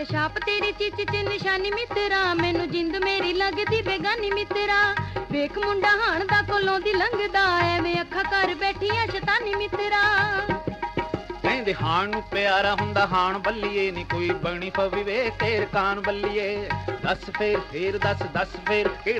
ਛਾਪ ਤੇਰੀ ਚਿੱਚ ਚ ਨਿਸ਼ਾਨੀ ਮਿੱਤਰਾ, ਮੈਨੂੰ ਜਿੰਦ ਮੇਰੀ ਲੱਗਦੀ ਬੇਗਾਨੀ ਮਿੱਤਰਾ। ਵੇਖ ਮੁੰਡਾ ਹਾਣ ਦਾ ਕੋਲੋਂ ਦੀ ਲੰਘਦਾ, ਐਵੇਂ ਅੱਖਾਂ ਕਰ ਬੈਠੀ ਆ ਸ਼ੈਤਾਨੀ ਮਿੱਤਰਾ। ਕਹਿੰਦੇ ਹਾਣ ਨੂੰ ਪਿਆਰਾ ਹੁੰਦਾ ਹਾਣ ਬੱਲੀਏ, ਨੀ ਕੋਈ ਬਣੀ ਪਵੀ ਵੇ ਤੇਰ ਕਾਨ ਬੱਲੀਏ। ਦੱਸ ਫੇਰ ਦੱਸ ਫੇਰ ਕਿਹੜਾ